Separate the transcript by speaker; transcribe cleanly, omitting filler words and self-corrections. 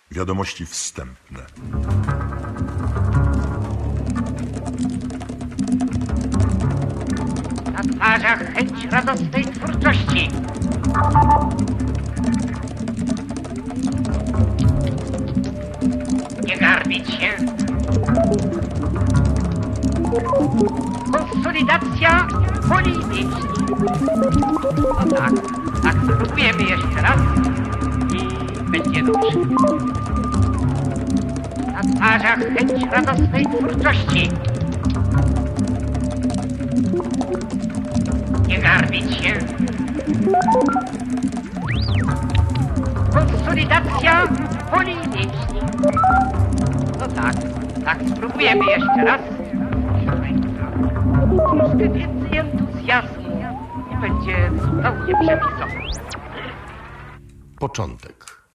Speaker 1: Wiadomości wstępne.
Speaker 2: Na twarzach chęć radosnej twórczości. Nie garbić się. Konsolidacja woli mięśni. No tak, spróbujemy jeszcze raz i będzie dobrze. Na twarzach chęć radosnej twórczości. Nie garbić się. Konsolidacja woli mięśni. No tak, spróbujemy jeszcze raz. Troszkę więcej entuzjazmu i będzie zupełnie przepisowo.
Speaker 3: Początek.